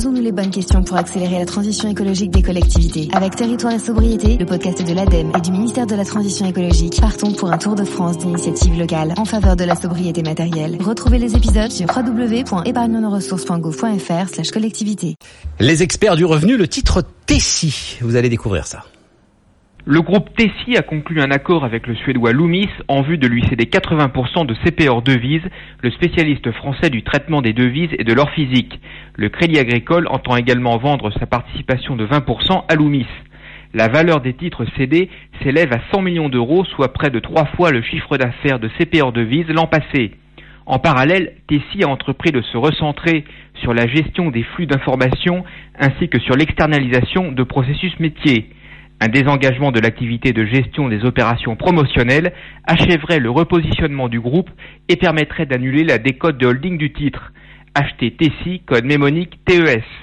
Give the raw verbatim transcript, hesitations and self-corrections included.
Posons-nous les bonnes questions pour accélérer la transition écologique des collectivités. Avec Territoire et Sobriété, le podcast de l'ADEME et du ministère de la Transition écologique, partons pour un tour de France d'initiatives locales en faveur de la sobriété matérielle. Retrouvez les épisodes sur w w w point épargne nos ressources point gouv point f r slash collectivité. Les experts du revenu, le titre Tessie. Vous allez découvrir ça. Le groupe Tessie a conclu un accord avec le Suédois Loomis en vue de lui céder quatre-vingts pour cent de C P hors devises, le spécialiste français du traitement des devises et de l'or physique. Le Crédit Agricole entend également vendre sa participation de vingt pour cent à Loomis. La valeur des titres cédés s'élève à cent millions d'euros, soit près de trois fois le chiffre d'affaires de C P hors devises l'an passé. En parallèle, Tessie a entrepris de se recentrer sur la gestion des flux d'informations ainsi que sur l'externalisation de processus métiers. Un désengagement de l'activité de gestion des opérations promotionnelles achèverait le repositionnement du groupe et permettrait d'annuler la décote de holding du titre. Acheter Tessie, code mémonique T E S.